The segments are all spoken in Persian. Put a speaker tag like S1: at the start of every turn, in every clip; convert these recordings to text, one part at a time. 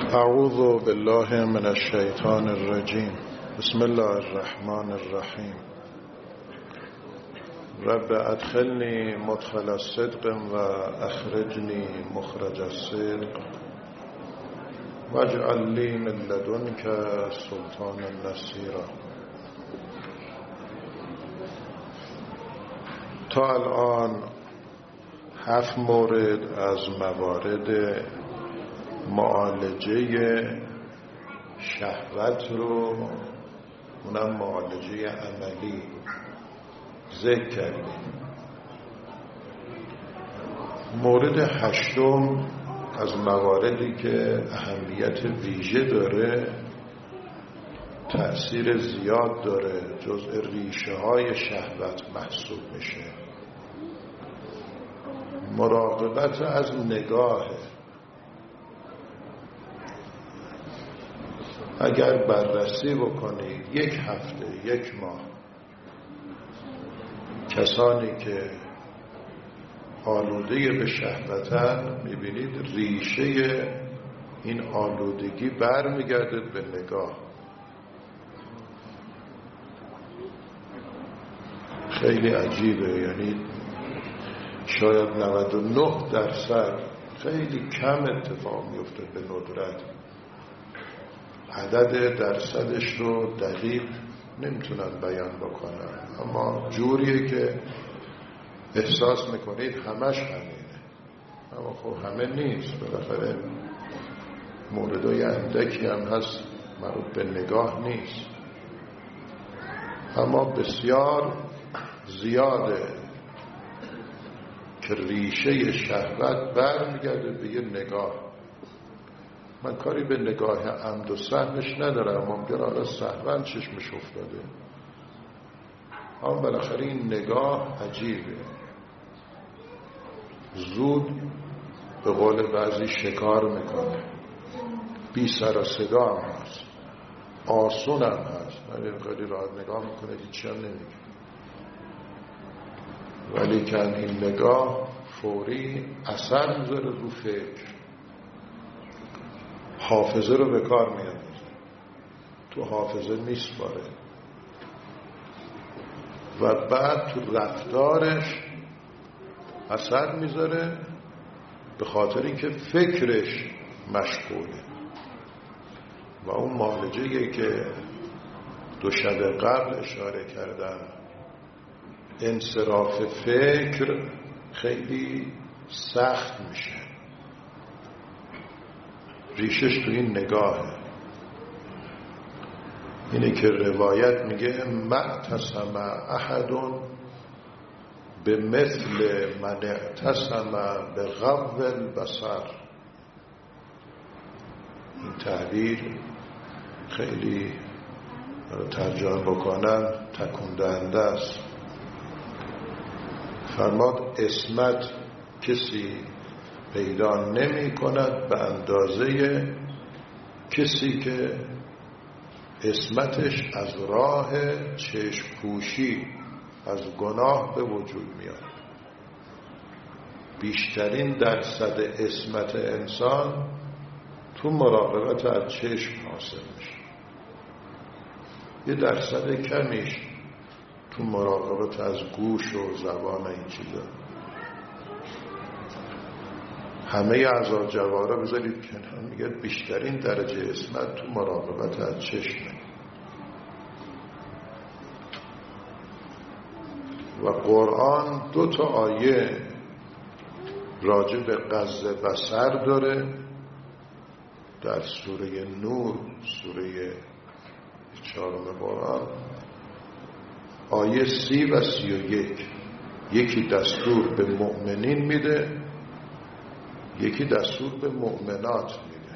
S1: اعوذ بالله من الشیطان الرجیم. بسم الله الرحمن الرحیم. رب ادخلنی مدخل صدق و اخرجنی مخرج الصدق واجعل لی من لدنک سلطانا نصیرا. تا الان 7 مورد از موارد معالجه شهوت رو، اونم معالجه عملی، ذکر کردیم. مورد 8 از مواردی که اهمیت ویژه داره، تأثیر زیاد داره، جزء ریشه های شهوت محسوب میشه، مراقبت از نگاهه. اگر بررسی بکنید 1 هفته 1 ماه کسانی که آلوده به شهوتن، میبینید ریشه این آلودگی برمیگرده به نگاه. خیلی عجیبه، یعنی شاید 99% خیلی کم اتفاق میفته به ندرت. عدد درصدش رو دقیق نمیتونن بیان بکنن، اما جوریه که احساس میکنید همش همینه، اما خب همه نیست. بالاخره موردای اندکی هم هست مربوط به نگاه نیست، اما بسیار زیاده که ریشه شهوت برمیگرده به یه نگاه. من کاری به نگاه عمد و سهوش ندارم، ممکن حالا سهواً چشمش افتاده، اما بالاخره این نگاه عجیبه، زود به قول بعضی شکار میکنه، بی سر و صدا هم هست، آسون هم هست، خیلی راحت نگاه میکنه، هیچی هم نمیگه، ولی که این نگاه فوری اثر میذاره رو فکر، حافظه رو به کار میاندازه، تو حافظه میسپاره و بعد تو رفتارش اثر میذاره، به خاطر اینکه فکرش مشغوله. و اون معالجه‌ای که 2 شب قبل اشاره کردم، انصراف فکر خیلی سخت میشه، ریشش تو این نگاهه. اینه که روایت میگه معتصم احد به مثل من اعتصم به غض البصر. این تعبیر خیلی ترجمه بکنن تکون دهنده است. فرماد عصمت کسی پیدا نمی کند به اندازه کسی که عصمتش از راه چشم پوشی از گناه به وجود میاد. بیشترین درصد عصمت انسان تو مراقبت از چشم حاصل میشه، یه درصد کمیش تو مراقبت از گوش و زبان این چیزا. همه اعضا جواره بذارید کنار، میگه بیشترین درجه عصمت تو مراقبت از چشمه. و قرآن 2 آیه راجع به غض بصر داره در سوره نور، سوره 4 قرآن، آیه 30 و 31. یکی دستور به مؤمنین میده، یکی دستور به مؤمنات میده.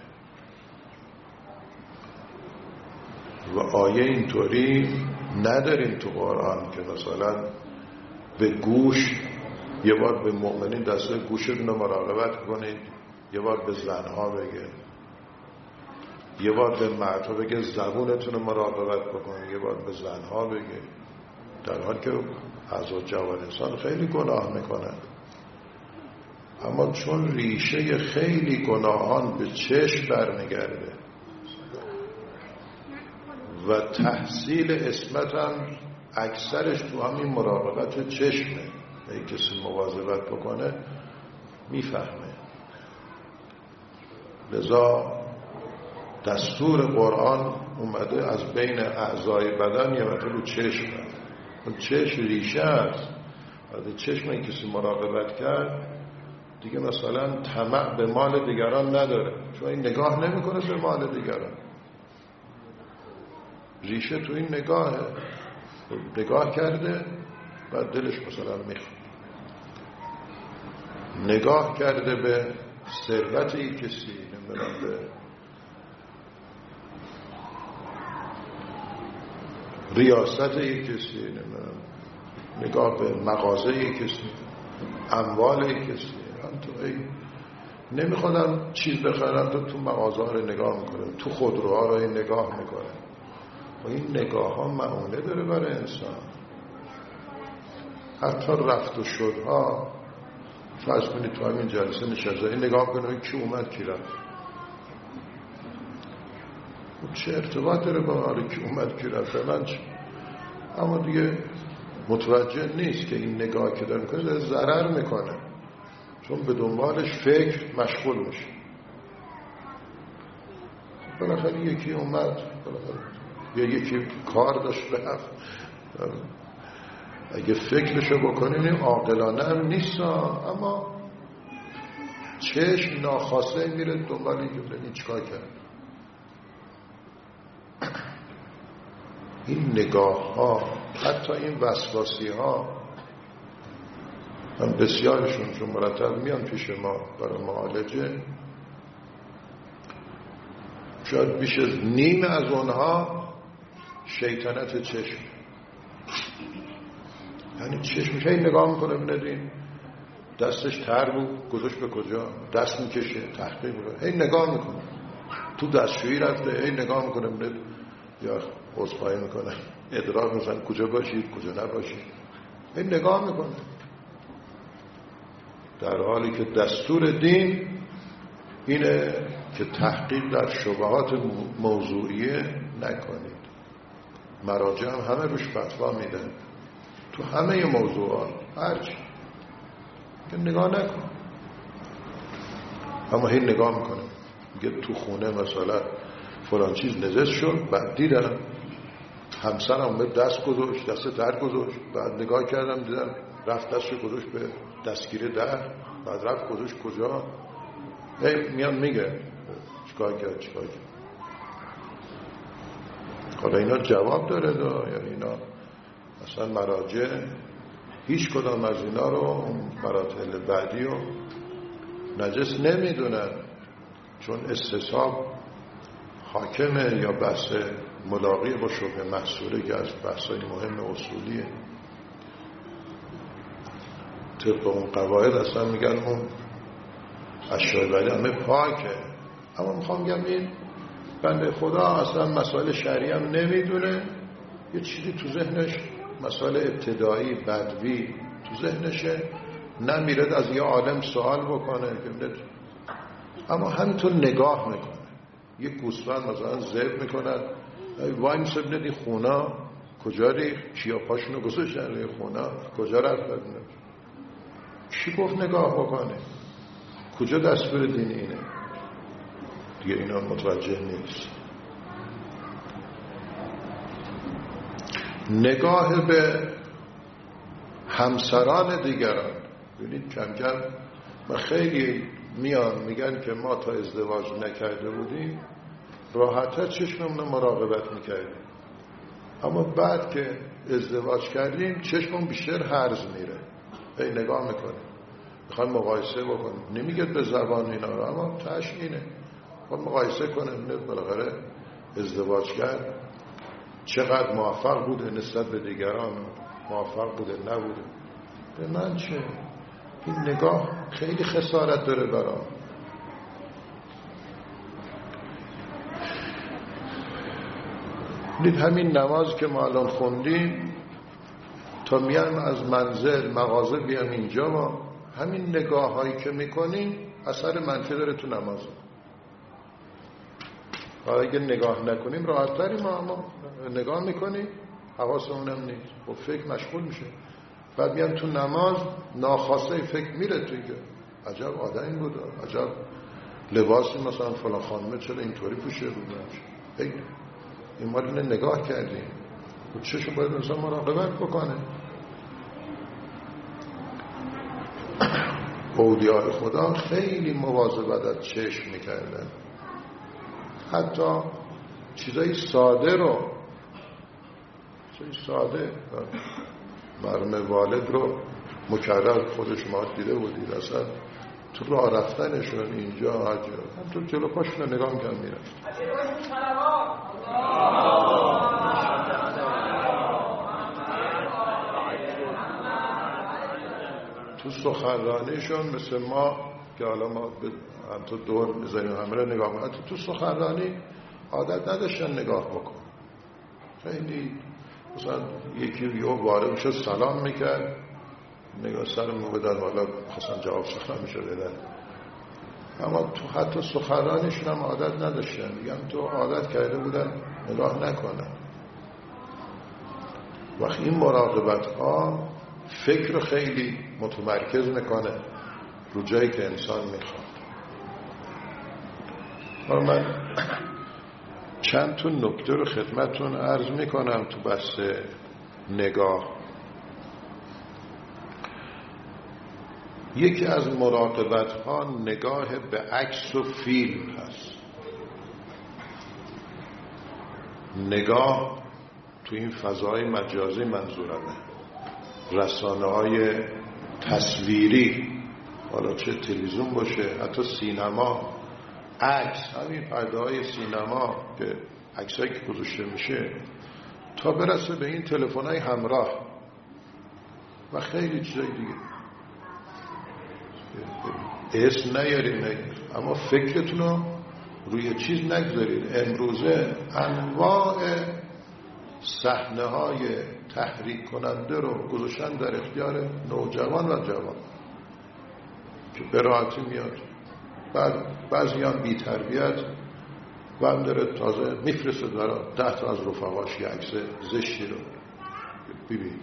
S1: و آیه اینطوری نداریم تو قرآن که مثلا به گوش یه بار به مؤمنین دستور گوشتون رو مراقبت کنید، یه بار به زنها بگه، یه بار به مردها بگه زبونتون رو مراقبت بکنید، یه بار به زنها بگه، در حال که اعضا جوان انسان خیلی گناه میکنن. اما چون ریشه خیلی گناهان به چشم برمیگرده و تحصیل عصمت هم اکثرش تو همین مراقبت چشمه، اگه کسی مواظبت بکنه میفهمه. لذا دستور قرآن اومده از بین اعضای بدن یه وقت رو چشمه. اون چشم ریشه است. وقتی چشم کسی مراقبت کرد دیگه مثلا طمع به مال دیگران نداره، چون این نگاه نمیکنه به مال دیگران. ریشه تو این نگاه کرده بعد دلش مثلا میخواد، نگاه کرده به ثروت این کسی، نمیدونم به ریاست این کسی، نمیدونم نگاه به مغازه این کسی، اموال این کسی. هم تو نمیخوادم چیز بخرم تو مغازه ها رو نگاه میکنم، تو خودروها رو نگاه میکنم. و این نگاه ها معونه داره برای انسان. حتی رفت و شدها، فرض کنید تو همین جلسه نشسته این نگاه کنه کی اومد کی رفت، چه ارتباط داره با آره کی اومد کی رفت من چه؟ اما دیگه متوجه نیست که این نگاه که داره میکنه داره ضرر میکنه، چون به دنبالش فکر مشغول میشه. بالاخره یکی اومد، یا یکی کار داشت رفت. اگه فکرشو بکنیم عاقلانه هم نیست، اما چشم ناخواسته میره دنبال این چیکار کرد. این نگاه ها، حتی این وسواسی ها هم بسیارشون چون مرتب میان پیش ما برای معالجه، شاید بیش از نیم از اونها شیطنت چشم. یعنی چشمش هی نگاه میکنه بندین دستش تر بود گذاشت به کجا، دست میکشه تحقیق میکنه، هی نگاه میکنه. تو دستشویی رفته هی نگاه میکنه بندین یا عذرخواهی میکنه ادراک مثلا کجا باشید کجا نباشید، هی نگاه میکنه. در حالی که دستور دین اینه که تحقیق در شبهات موضوعیه نکنید. مراجع هم همه روش فتوا میدن تو همه موضوعات، هرچی که نگاه نکن. اما هی نگاه میکنه، میگه تو خونه مثلا فلان چیز نجس شد، بعد دیدم همسرم به دست گذاشت، دست در گذاشت، بعد نگاه کردم دیدم رفت دستش گذاشت به دستگیره در، بعد رفت گذاشت کجا. میان میگه چیکار کرد. حالا اینا جواب داره یعنی اینا اصلا مراجع هیچ کدام از اینا رو مراتب بعدی رو نجس نمیدونن، چون استصحاب حاکمه یا بحث ملاقی با شبه محصوله که از بحثای مهم اصولیه. طبق اون قواعد اصلا میگن اون اشیاء بعدی همه پاکه. اما میخوام بگم این بنده خدا اصلا مسائل شرعی هم نمیدونه، یه چیزی تو ذهنش مسائل ابتدایی بدوی تو ذهنشه، نمیرد از یه عالم سوال بکنه اما همینطور نگاه میکنه. یه گوسفند مثلا ذبح میکنن وای میشه ببینید این خونا کجا ریخت، کیا پاشونو گذاشتن روی خونا، کجا رفت، چی گفت نگاه بکنه، کجا دستور دین اینه. دیگه اینا متوجه نیست. نگاه به همسران دیگران، ببینید کم کم و خیلی میان میگن که ما تا ازدواج نکرده بودیم راحت‌تر چشممون مراقبت میکردیم، اما بعد که ازدواج کردیم چشممون بیشتر هرز میره، هی نگاه میکنیم، میخوایم مقایسه بکنیم. نمیگه به زبان اینا رو، اما تاش اینه، خب مقایسه کنیم بالاخره ازدواج کرد چقدر موفق بوده نسبت به دیگران، موفق بوده نبوده، به من چه. این نگاه خیلی خسارت داره برام. دید همین نماز که ما الان خوندیم تا میام از منزل مغازه بیام اینجا، ما همین نگاه هایی که میکنیم اثر منفی داره تو نماز. اگه نگاه نکنیم راحت تریم، اما نگاه میکنیم حواسمون هم نیست، با فکر مشغول میشه. بعد میان تو نماز ناخواسته فکر میره توی که عجب آدمی بود، عجب لباسی مثلا فلان خانمه چرا اینطوری پوشه بود. این ما اینو نگاه کردیم و چشم باید انسان مراقبت بکنه. اولیاء خدا خیلی مواظبت از چشم میکردن، حتی چیزای ساده رو، چیزای ساده مرحوم والد رو مکرر خودش ما دیده بودید، اصلا تو راه رفتنشون اینجا هم تو جلو پاشون رو نگاه میکنم میرفت. تو سخنرانیشون مثل ما که حالا ما هم تو دور میزنیم همه رو نگاه میکنم، تو سخنرانی عادت نداشتن نگاه بکن. خیلی مثلا یکی یه وارد میشد سلام میکرد، نگاه سرمون بدن حالا خواستن جواب سلام میشد بدن. اما تو حتی سخنرانیشون هم عادت نداشتن، میگم تو عادت کرده بودن نگاه نکنن. وقتی این مراقبت ها فکر خیلی متمرکز میکنه رو جایی که انسان میخواد. من چند تا نکته رو خدمتتون عرض میکنم تو بحث نگاه. یکی از مراقبت ها نگاه به عکس و فیلم هست. نگاه تو این فضای مجازی منظورمه، رسانه های تصویری، حالا چه تلویزیون باشه، حتی سینما، عکس، همین پرده های سینما که عکسایی که گذاشته میشه، تا برسه به این تلفن های همراه و خیلی چیزای دیگه. اسم نیارید اما فکرتون رو روی چیز نگذارید. امروزه انواع صحنه های تحریک کننده رو گذاشتن در اختیار نوجوان و جوان که به راحتی میاد. بعد بعضی هم بی تربیت و هم داره تازه میفرسته برای 10 تا از رفقاش یه عکس زشتی رو ببین.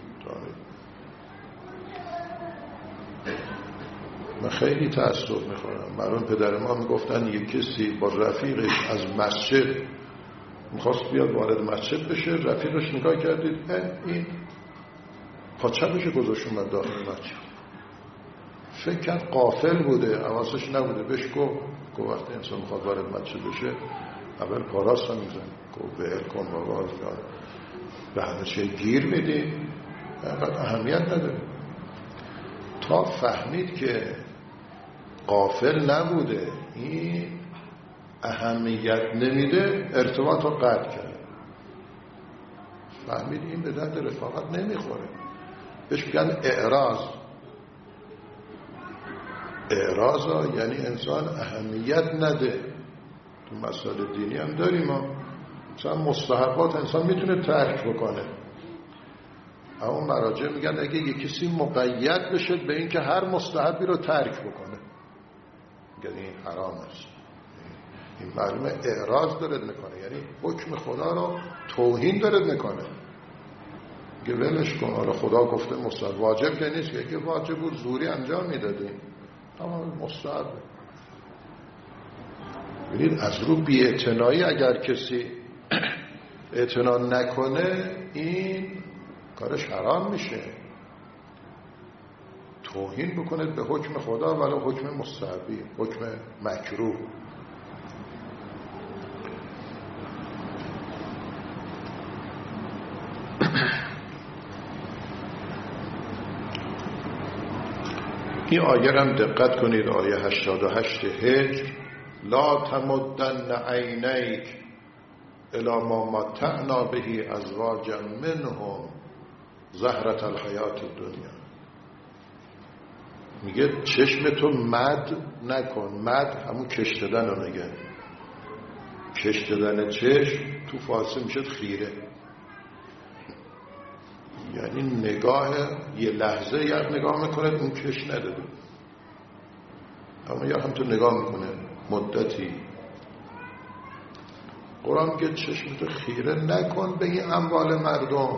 S1: من خیلی تأسف میخورم. مرحوم پدر ما میگفتن یک کسی با رفیقش از مسجد میخواست بیاد وارد مسجد بشه، رفیقش نگاه کردید این پاچه‌ش گذاشت اومد داخل مسجد. فکر کرد غافل بوده، حواسش نبوده. بهش گفت وقتی انسان میخواد وارد مسجد بشه اول پاراست هم میزن، گفت ول کن بابا، به همه چیه گیر میدی، اینقدر اهمیت نداره. تا فهمید که غافل نبوده، این اهمیت نمیده، ارتباط رو قطع کرد. فهمید این به درد رفاقت نمیخوره. بهش میگن اعراض. اعراض ها یعنی انسان اهمیت نده. تو مسائل دینی هم داریم ما مثلا مستحبات انسان میتونه ترک بکنه، اما مراجع میگن اگه یک کسی مقید بشه به این که هر مستحبی رو ترک بکنه، میگن این حرام است. این معلومه اعراض دارد میکنه، یعنی حکم خدا رو توهین دارد میکنه. میگه ولش کن، حالا خدا گفته مستحب، واجب که نیست، که واجب بود زوری انجام میدادیم، اما مستحب. ببینید از رو بی‌اعتنایی اگر کسی اعتنا نکنه این کارش حرام میشه. توهین بکنه به حکم خدا ولو حکم مستحبی، حکم مکروه. این آیه هم دقت کنید، آیه 88 هجر: لا تمدن عینیک الی ما متعنا به ازواجا منهم زهرة الحیات الدنیا. میگه چشم تو مد نکن. مد همون کش دادن رو میگه. کش دادن چشم تو فارسی میشه خیره، یعنی نگاه یه لحظه یک نگاه میکنه اون کش نداده. اما یا هم تو نگاه میکنه مدتی. قرآن میگه چشمتو خیره نکن به این اموال مردم،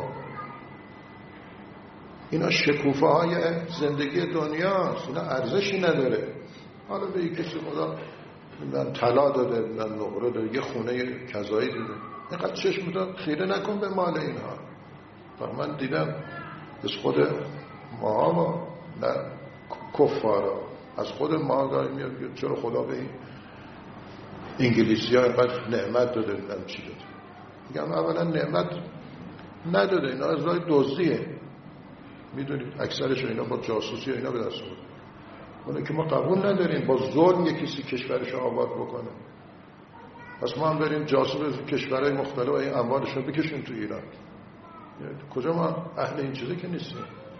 S1: اینا شکوفه های زندگی دنیاست، اینا ارزشی نداره. حالا به یک کسی خدا من طلا داده، من نقره داده، یه خونه کذایی داده، اینقدر چشمتو خیره نکن به مال اینها. من دیدم از خود ما نه کفارا، از خود ما داری میاد چرا خدا به این انگلیسی ها اینقدر نعمت داده، نم چی داده. میگم اولا نعمت نداده، اینا از راه دزدیه، میدونید اکثرش اینا با جاسوسی اینا به دست آورده. اونه که ما قبول نداریم با ظلم یک کسی کشورش آباد بکنه. پس ما هم بریم جاسوس کشورهای مختلف و این اموالش رو بکشیم تو ایران. کجا ما اهل این چیزی که نیستیم.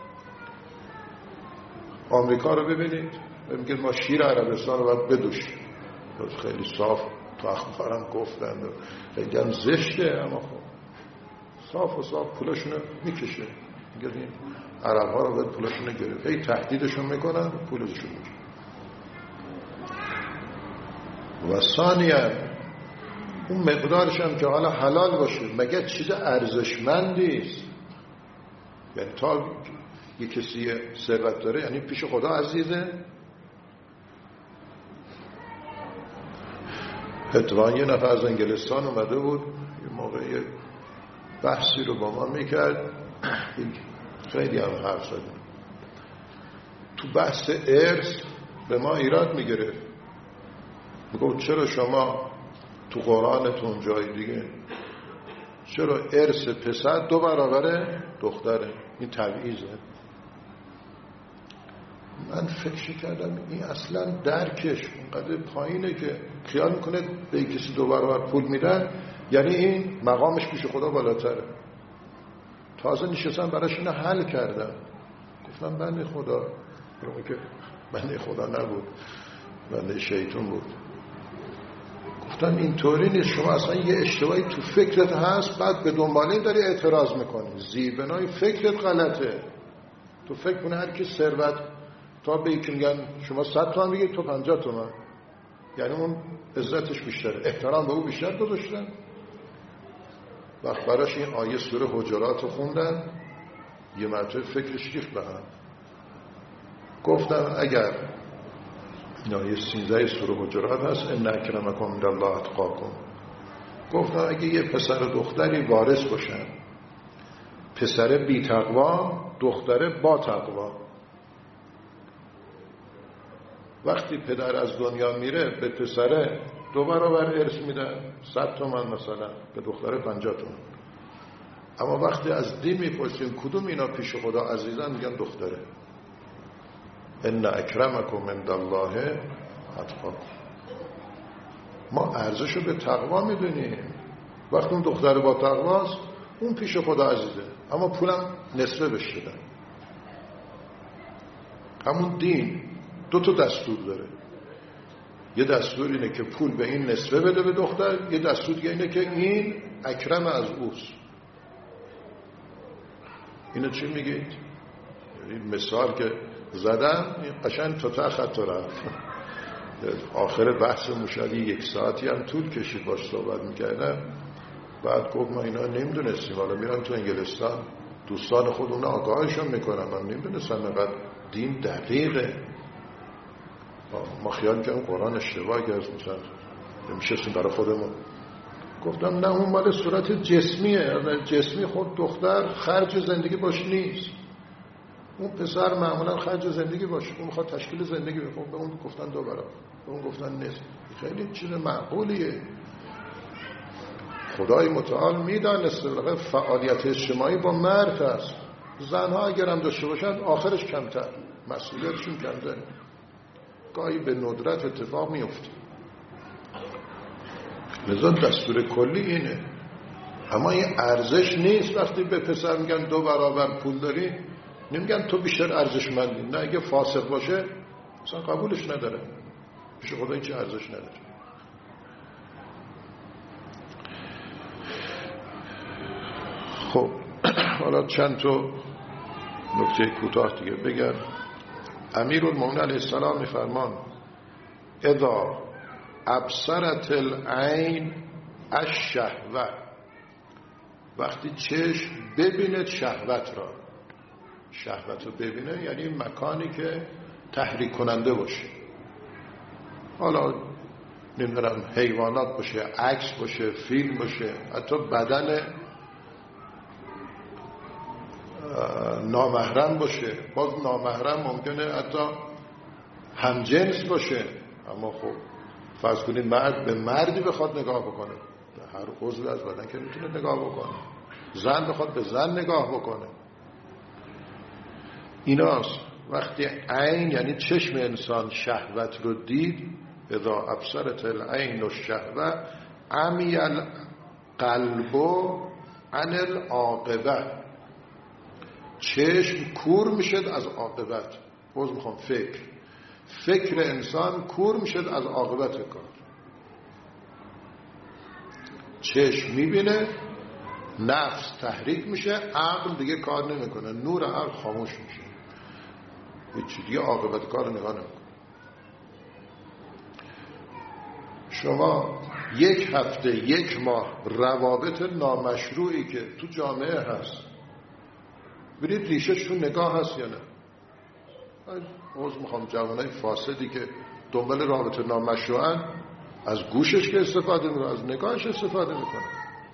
S1: آمریکا رو ببینید، میگه ما شیر عربستان رو باید بدوشیم، خیلی صاف تو اخبارم گفتن، خیلی هم زشته، اما خب صاف و صاف پولشون رو میکشه. میگه این عرب ها رو باید پولشون رو گرفت، هی تهدیدشون میکنن پولشون میکنن. و ثانیاً اون مقدارش هم که حالا حلال باشه مگه چیز ارزشمندیست؟ یعنی تا یک کسی ثروت داره یعنی پیش خدا عزیزه؟ اتفاقا یه نفر از انگلستان اومده بود یه موقع بحثی رو با ما میکرد، خیلی هم حرف زد تو بحث ارث، به ما ایراد میگرفت، میگفت چرا شما تو قرآنتون جای دیگه چرا ارث پسر 2 برابر دختره؟ این تبعیضه. من فکر کردم این اصلا درکش اونقدر پایینه که خیال میکنه به کسی 2 برابر پول میدن یعنی این مقامش پیش خدا بالاتره. تازه نشستم براش اینو حل کردم، گفتم بنده خدا، که بنده خدا نبود، بنده شیطان بود. گفتم اینطوری نیست، شما اصلا یه اشتباهی تو فکرت هست، بعد به دنباله داری اعتراض میکنی، زیربنای فکرت غلطه. تو فکر کنه هر کی ثروت تا به یکی میگن شما 100 تومن بگید تو 50 تومن، یعنی اون عزتش بیشتره، احترام به او بیشتر گذاشتن. وقت براش این آیه سوره حجرات رو خوندن، یه مرتبه فکرش ریخت به هم. گفتم اگر این آیه 13 سوره حجرات هست ان اکرمکم عند الله اتقاکم، گفتم اگه یه پسر و دختری وارث باشن، پسر بی تقوا، دختر با تقوا، وقتی پدر از دنیا میره به پسر 2 برابر ارث میدن، 100 تومن مثلا، به دختر 50 تومن. اما وقتی از دین میپرسیم کدوم اینا پیش خدا عزیزن، میگن دختره. ان اکرمکم عند الله اتقاکم. ما ارزشو به تقوا میدونیم. وقتی اون دختر با تقواست اون پیش خدا عزیزه، اما پولم نصفه بشه دادن. همون دین 2 تا دستور داره، یه دستور اینه که پول به این نصفه بده به دختر، یه دستور دیگه اینه که این اکرم از اوست. اینو چی میگید؟ این مثال که زدم قشنگ تا خط رفت. آخر بحث مشاهده 1 ساعتی هم طول کشید باش صحبت میکردم. بعد گفت ما اینا نمیدونستیم، حالا میرن تو انگلستان دوستان خودمون آگاهشون میکنن، من نمیدونستم اینقدر دین دقیقه. ما خیال کردیم قرآن اشتباهی که مثلا میشستیم برای خودمون. گفتم نه، اون مال صورت جسمیه، جسمی خود دختر خرج زندگی باش نیست، اون پسر معمولا خرج زندگی باشه، اون میخواد تشکیل زندگی بکنه، به اون گفتن 2 برابر، به اون گفتن نیست. خیلی چیز معقولیه. خدای متعال میدانسته فعالیت اجتماعی با مرد است. زنها اگر هم داشته باشن آخرش کمتر، مسئولیتشون کمتر، گاهی به ندرت اتفاق میفته. لذا دستور کلی اینه. اما این ارزش نیست. وقتی به پسر میگن 2 برابر پول داری، نمیگن تو بیشتر ارزشمندی. نه، اگه فاسق باشه اصلا قبولش نداره، پیش خدا هیچ ارزش نداره. خب حالا چند تا نکته کوتاه دیگه بگم. امیرالمومنین علیه السلام میفرمان اذا ابصرت العین الشهوه، وقتی چشم ببیند شهوت را. شهوت رو ببینه یعنی مکانی که تحریک کننده باشه، حالا نمیدونم حیوانات باشه، عکس باشه، فیلم باشه، حتی بدن نامحرم باشه. باز نامحرم ممکنه حتی همجنس باشه، اما خب فرض کنید مرد به مردی بخواد نگاه بکنه، هر عضو از بدن که میتونه نگاه بکنه، زن بخواد به زن نگاه بکنه. ایناست وقتی عین یعنی چشم انسان شهوت رو دید، اذا ابصرت العین الشهوه عمی القلب عن العاقبه، چشم کور میشد از عاقبت. باز میخوام فکر انسان کور میشد از عاقبت کار. چشم میبینه، نفس تحریک میشه، عقل دیگه کار نمیکنه، نور عقل خاموش میشه، هیچ دیگه عاقبت کار نگاه نمیکنه. شما یک هفته، یک ماه روابط نامشروعی که تو جامعه هست برید ریشه‌شون نگاه هست یا نه؟ میخوام جوانای فاسدی که دنبال رابطه نامشروعن، از گوشش که استفاده میکنه، از نگاهش استفاده میکنه،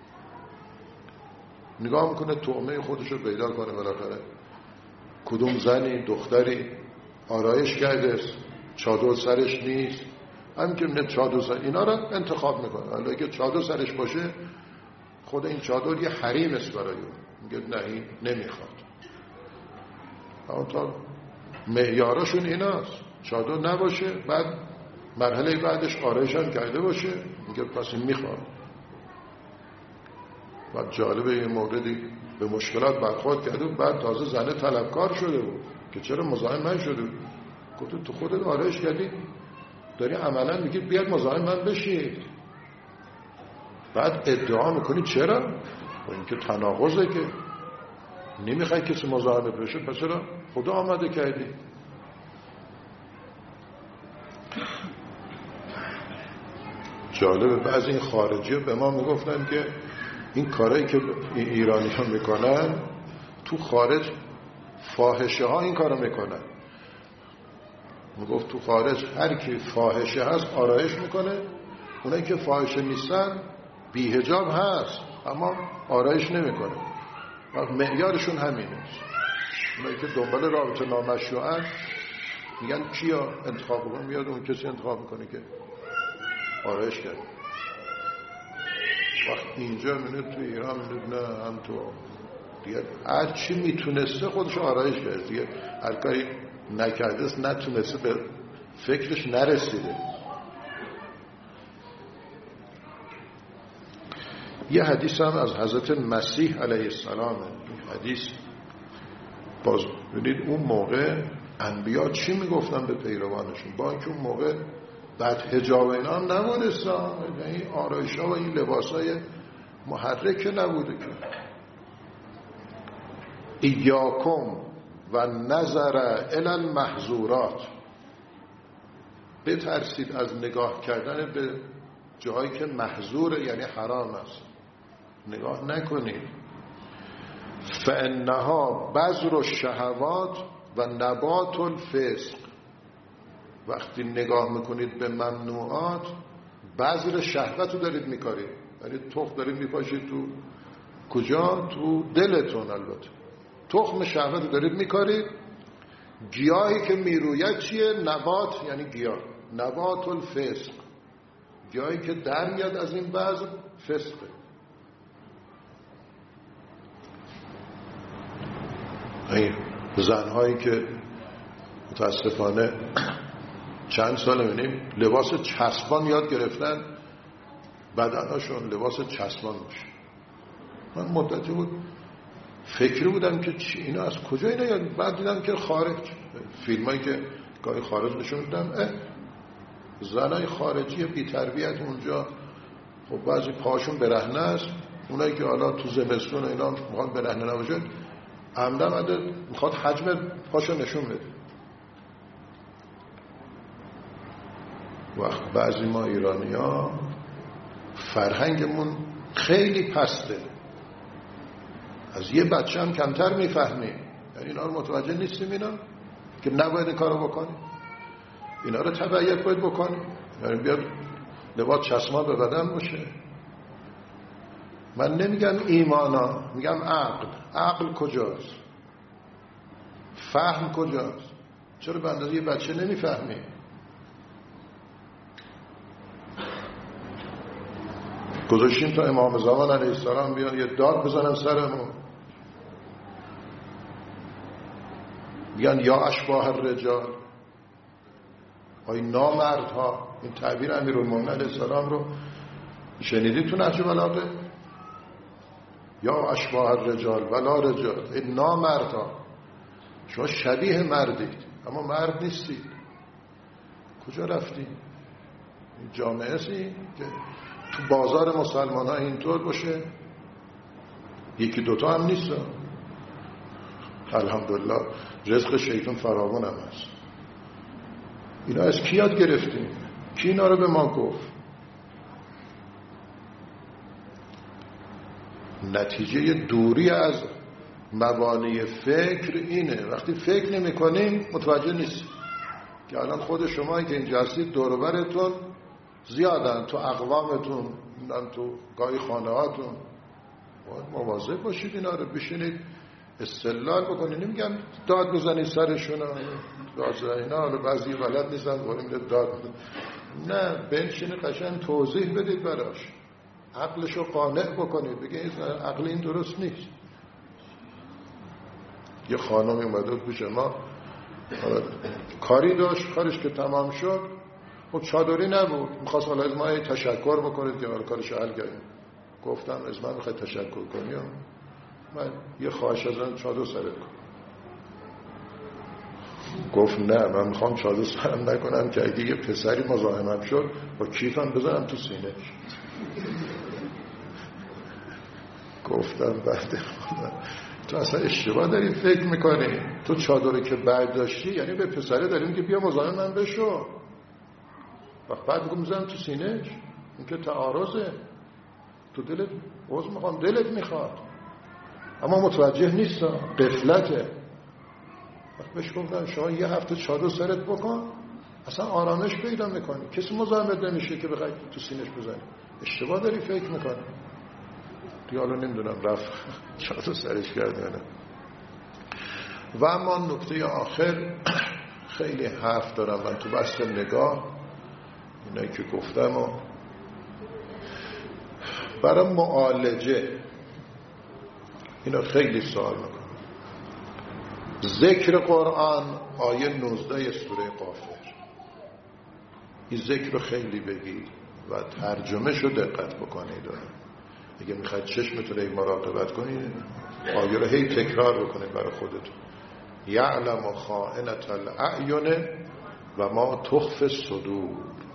S1: نگاه میکنه طعمه خودش رو پیدا کنه. بالاخره کدوم زنی دختری آرایش کرده، چادر سرش نیست، همین که میگه چادر سر، اینا رو انتخاب میکنه. حالا اگه چادر سرش باشه، خود این چادر یه حریم است برای اون، میگه نه این نمیخواد. اما تا معیارشون ایناست، چادر نباشه، بعد مرحله بعدش آرایش هم کرده باشه، میگه پس این میخواد. و جالبه این موردی به مشکلات برخورد کرده، بعد تازه زنه طلبکار شده بود که چرا مزاحم من شده بود. گفت تو خودت آرایش کردی، داری عملا میگی بیاد مزاحم من بشید، بعد ادعا میکنی چرا؟ و این که تناقضه، که نمیخوای کسی مزاحمت بشه، پس چرا خدا آمده کردی؟ جالبه بعضی این خارجی ها به ما میگفتن که این کارهایی که ایرانی ها میکنن تو خارج فاحشه ها این کارو میکنن. میگفت تو خارج هر کی فاحشه هست آرایش میکنه، اونایی که فاحشه نیستن بی حجاب هست اما آرایش نمیکنه. معیارشون همینه. اونایی که دنبال رابطه نامشروعن میگن کیا انتخاب بکن، میاد اون کسی انتخاب میکنه که آرایش کرد. وقت اینجا میاد تو ایران میاد نه هم تو دیگه هر چی میتونسته خودش آرایش کرد، دیگه هر کاری نکرده است، نتونسته، به فکرش نرسیده. یه حدیث هم از حضرت مسیح علیه السلام، این حدیث باز ببینید اون موقع انبیا چی میگفتن به پیروانشون، با اینکه اون موقع بعد حجاب اینا هم نبوده، یعنی آرایش ها و این لباس های محرک نبوده که ایاکم و نظر الی المحظورات، بترسید از نگاه کردن به جایی که محظور یعنی حرام است، نگاه نکنید. فانها بذر الشهوات و نبات الفسق، وقتی نگاه میکنید به ممنوعات بذر شهوت رو دارید میکارید، یعنی تخم دارید میپاشید تو کجا؟ تو دلتون. البته تخم شهوت رو دارید میکارید. گیاهی که میروید چیه؟ نبات یعنی گیاه، نبات الفسق، گیاهی که در میاد از این بذر فسقه. این زنهایی که متاسفانه چند سال میبینیم لباس چسبان یاد گرفتن، بدنهاشون لباس چسبان میشه. من مدتی بود فکری بودم که اینا از کجا اینا یاد، بعد دیدم که خارج فیلمایی که گاهی خارج نشون میدم، زنای خارجی بی تربیت اونجا، خب بعضی پاشون برهنه است، اونایی که حالا تو زمستون اینا میخواد برهنه نباشه، عمدن میخواد حجم پاشو نشون بده. وقت بعضی ما ایرانی ها فرهنگمون خیلی پسته، از یه بچه هم کمتر میفهمیم. یعنی اینا رو متوجه نیستیم، اینا که نباید این کار رو بکنیم، اینا رو تبعیت باید بکنیم. یعنی بیاد لباس چشما به بدن باشه. من نمیگم ایمانا، میگم عقل. عقل کجاست؟ فهم کجاست؟ چرا به اندازه یه بچه نمیفهمیم؟ گذاشتیم تا امام زمان علیه السلام بیان یه داد بزنن سرمون، میگن یا اشباح الرجال، ای نامردها. این تعبیر امیرالمومنین علیه السلام رو شنیدید تو نهج البلاغه؟ یا اشباح الرجال ولا رجال، ای نامردها، شما شبیه مردید اما مرد نیستید. کجا رفتید؟ این جامعه سی که تو بازار مسلمان ها اینطور باشه؟ یکی دوتا هم نیست. الحمدلله رزق شیطان فراوان هم هست. اینا از کی یاد گرفتیم؟ کی اینا رو به ما گفت؟ نتیجه دوری از مبانی فکر اینه. وقتی فکر نمی کنیم متوجه نیست که الان خود شمایی که اینجا هستید دور و برتون زیادن، تو اقوامتون، تو گاهی خانه هاتون. مواظب باشید اینا رو بشینید استدلال بکنید. نمیگم داد بزنید سرشون، اینا حالا بعضی بلد نیستن قولیم داد بزنید. نه، بنشینید قشنگ توضیح بدید براش، عقلشو قانع بکنید، بگید عقل این درست نیست. یه خانمی اومده بود پیش ما، کاری داشت، کارش که تمام شد خب چادری نبود، میخواست حالا از ما تشکر بکنید که کارش حل کردیم. گفتم از من میخواید تشکر کنی؟ من یه خواهش ازم چادر سرت کنم. گفت نه، من میخوام چادر سرم نکنم که اگه یه پسری مزاحمم شد با کیفم بزنم تو سینه‌اش. گفتم بعد تو اصلا اشتباه داری فکر میکنی. تو چادری که برداشتی یعنی به پسره داریم که بیا مزاحم من بشو، وقت بعد بگم میزنم تو سینه‌اش. این که تعارضه. تو دلت عذر میخوام، دلت میخواد اما متوجه نیست، غفلته. وقت بهش گفتم شما یه هفته چادر سرت بکن، اصلا آرامش پیدا میکنی، کسی مزاحمت نمیشه که بخوای تو سینه‌اش بزنی. اشتباه داری فکر میکنی. دیالو نمیدونم رفت چادر سرش کرد. و اما نکته آخر خیلی حرف دارم من تو بحث نگاه، اینایی که گفتم و برای معالجه اینا خیلی سوال میکنم. ذکر قرآن آیه 19 سوره غافر، این ذکر رو خیلی بگید و ترجمه شو دقت بکنید. اگه میخواید چشمتون رو مراقبت کنید آیه رو هی تکرار بکنید برای خودتون. یعلم خائنة الاعین و ما تخفی الصدور.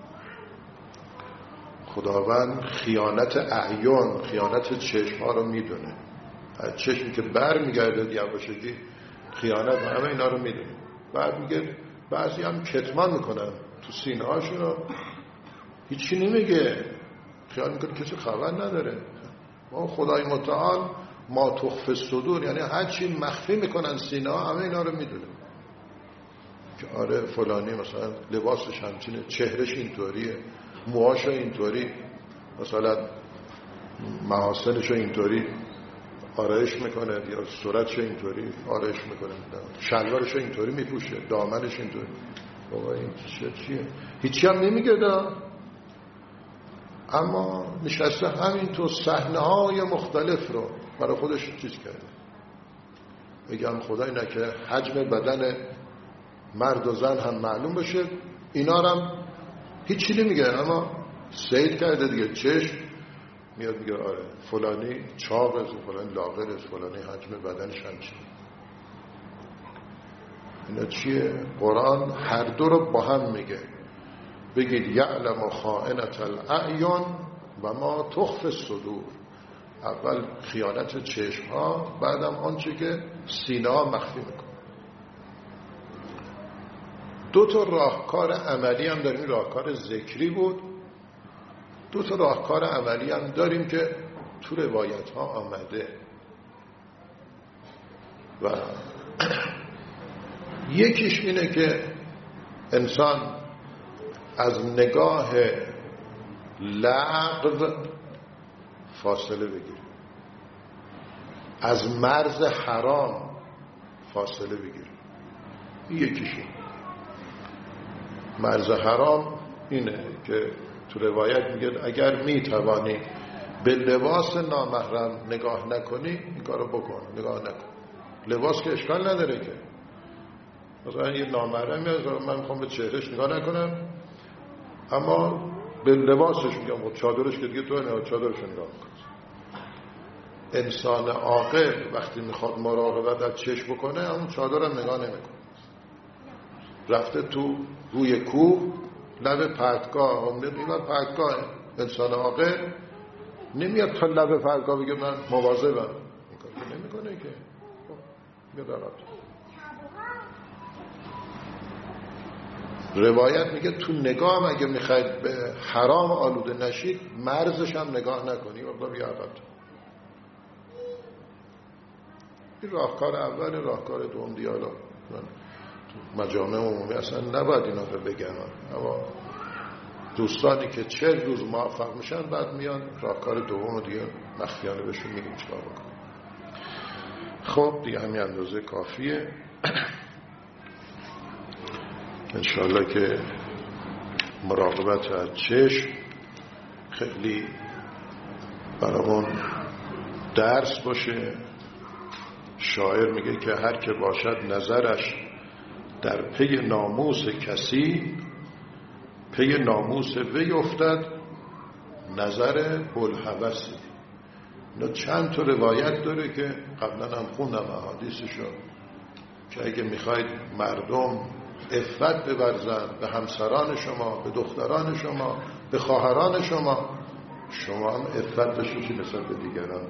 S1: خداوند خیانت اعیان، خیانت چشم ها رو میدونه. از چشمی که بر میگرده یواشکی خیانت، همه اینا رو میدونه. بعد میگه بعضی هم کتمان میکنن تو سینه هاشون رو، هیچی نمیگه، خیال میکنه کسی خبر نداره. ما خدای متعال ما تخفی الصدور، یعنی هر چی مخفی میکنن سینه ها همه اینا رو میدونه. که آره فلانی مثلا لباسش همچینه، چهرش اینطوریه، موهاش اینطوری، مثلا محاسنش اینطوری آرایش میکنه، یا صورتش اینطوری آرایش میکنه، شلوارش اینطوری میپوشه، دامنش اینطوری. بابا این چیه؟ هیچی هم نمیگه اما نشسته همینطور صحنه‌های مختلف رو برای خودش چیز کرده. بگم خدای نکه حجم بدن مرد و زن هم معلوم بشه، اینا هم هیچی نمیگه اما سید کرده دیگه. چشم میاد میگه آره فلانی چاقه، فلانی لاغره، فلانی حجم بدنش همچین. اینا چیه؟ قرآن هر دو رو با هم میگه. بگید یعلم خائنة الاعین و ما تخفی الصدور. اول خیانت چشم ها، بعدم آنچه که سینه ها مخفی میکنه. دو تا راهکار عملی هم داریم. راهکار ذکری بود، دو تا راهکار عملی هم داریم که تو روایت ها آمده و یکیش اینه که انسان از نگاه لغو فاصله بگیره، از مرز حرام فاصله بگیره. یکیشه مرز حرام اینه که تو روایت میگه اگر میتوانی به لباس نامحرم نگاه نکنی این کارو بکن، نگاه نکن. لباس که اشکال نداره که مثلا یه نامحرمی هست من میخوام به چهرهش نگاه نکنم اما به لباسش میگم خب چادرش که دیگه تو نه چادرش نگاه کن. انسان عاقل وقتی میخواد مراقبت از چشم بکنه همون چادرم نگاه نمیکنه. رفته تو روی کوه لب پرتگاه، این پرتگاه. انسان عاقل نمیاد تا لب پرتگاه بگه من مواظبم، این کار که نمیکنه که. میاد عقب. روایت میگه تو نگاه هم اگه میخواید به حرام آلوده نشید مرزش هم نگاه نکنی و بیا عقب. این راهکار اول. راهکار دوم دیالوگ. مجامع عمومی اصلا نباید اینا رو بگن، اما دوستانی که 40 روز موفق میشن بعد میان راهکار دوم رو دیگه مخفیانه بهشون میگیم چیکار بکنن. خب دیگه همین اندازه کافیه. انشاءالله که مراقبت از چشم خیلی برامون درس باشه. شاعر میگه که هر که باشد نظرش در پی ناموس کسی، پی ناموس وی افتد نظر بوالهوسی. اینا چند تا روایت داره که قبلا هم خوندم احادیثشو که اگه میخواید مردم عفت بورزن به همسران شما، به دختران شما، به خواهران شما، شما هم عفت داشته نسبت به دیگران.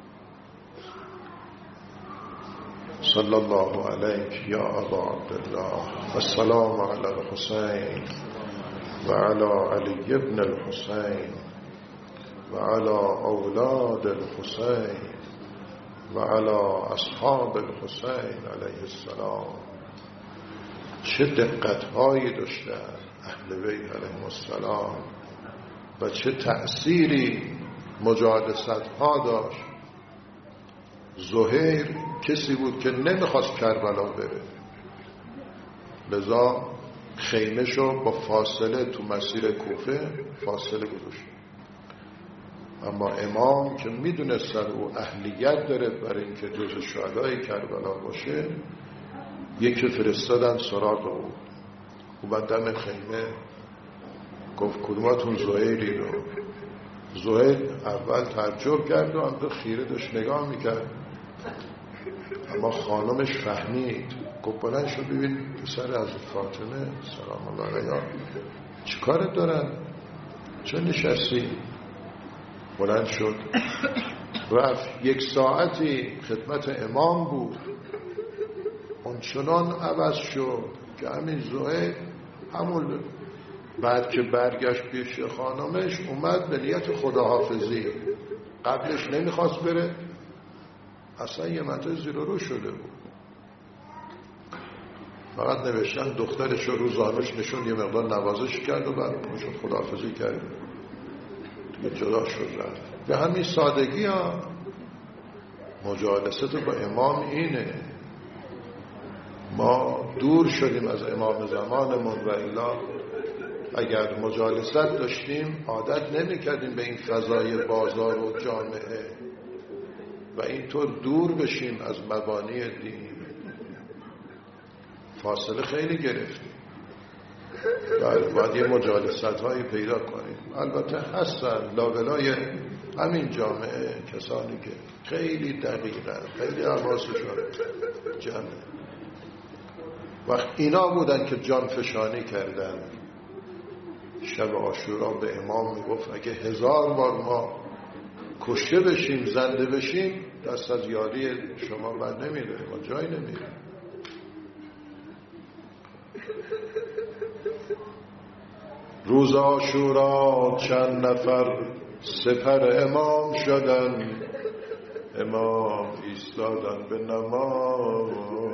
S1: صلی الله علیک یا ابا عبدالله و السلام علی الحسین و علی علی ابن الحسین و علی اولاد الحسین و علی اصحاب الحسین علیه السلام. چه دقت‌هایی داشتن اهل بیت علیهم السلام و چه تأثیری مجالست‌ها داشت. زهیر کسی بود که نمیخواست کربلا بره، لذا خیمه‌شو با فاصله تو مسیر کوفه فاصله گذاشت. اما امام که میدونستن او اهلیت داره برای اینکه جز شهدای کربلا باشه، یکی فرستادن سراغ او. او دم خیمه گفت کدوماتون زهیری رو. زهیر اول تعجب کرد و هم خیره داشت نگاه میکرد، اما خانمش فهمید. گفت بلند شو ببین پسر از فاطمه سلام الله علیها چی کارت دارن، چه نشستی؟ بلند شد رفت. 1 ساعتی خدمت امام بود. اون چنان عوض شد که همین زهیر همون بعد که برگشت پیش خانمش اومد به نیت خداحافظی. قبلش نمیخواست بره، اصلا یه منطقه زیر رو شده بود. فقط نوشتن دخترش رو روزانش نشون یه مقدار نوازش کرد و بعد نشون خداحافظی کرد دیگه جدا شد رفت. به همین سادگی ها مجالست با امام اینه. ما دور شدیم از امام زمانمون و الا اگر مجالست داشتیم عادت نمی کردیم به این فضای بازار و جامعه و اینطور دور بشیم از مبانی دین. فاصله خیلی گرفتیم. باید یه مجالست هایی پیدا کنیم. البته هستن لابلای همین جامعه کسانی که خیلی دقیقن، خیلی حواسشون جمعه. وقت اینا بودن که جان فشانی کردن. شب عاشورا به امام میگفت اگه 1000 بار ما کشته بشیم زنده بشیم دست از یاری شما بر نمیره، ما جای نمیره. روز عاشورا چند نفر سپر امام شدن، امام ایستادن به نماز.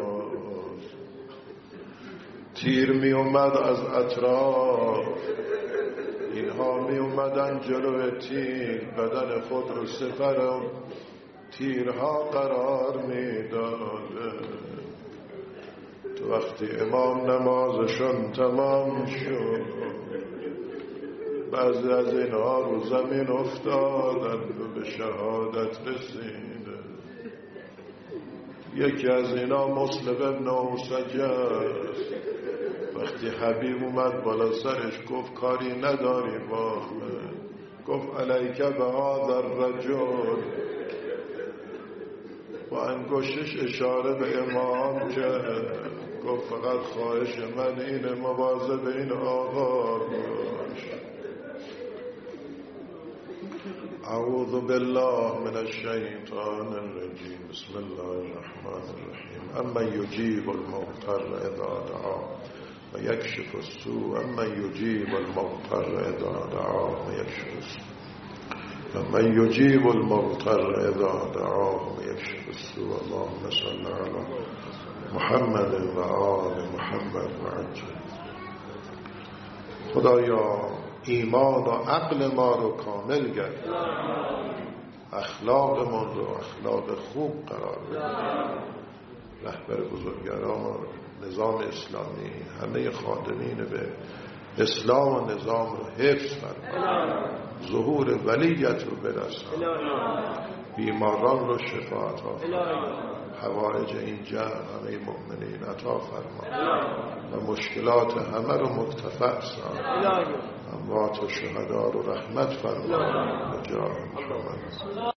S1: تیر می اومد از اطراف، اینها می اومدن جلو تیر، بدن خود رو سپر تیرها قرار می دادن. تو وقتی امام نمازشون تمام شد، بعضی از اینها رو زمین افتادن و به شهادت رسیدن. یکی از اینا مسلم ابن اوسجه، وقتی حبیب اومد بالا سرش گفت کاری نداری با من، گفت علیک به هذا الرجل، با انگشتش اشاره به امام کرد، گفت فقط خواهش من اینه مواظب این آقا باش. اعوذ بالله من الشیطان الرجیم. بسم الله الرحمن الرحیم. اما یجیب المضطر اذا دعاه و یکشف السوء، اما یجیب المضطر اذا دعاه و یکشف السوء، اما یجیب المضطر اذا دعاه و یکشف السوء. اللهم صل علی محمد و آل محمد و عجل. خدایا ایمان و عقل ما رو کامل گرد، اخلاقمون رو اخلاق خوب قرار بده. رهبر بزرگران، نظام اسلامی، همه خادمین به اسلام و نظام رو حفظ فرما، ظهور ولیت رو برسان، بیماران رو شفا عطا فرما، حوائج این جمع همه مؤمنین عطا فرما و مشکلات همه رو مکتفع سان، اموات و شهدا رو رحمت فرما. جان شما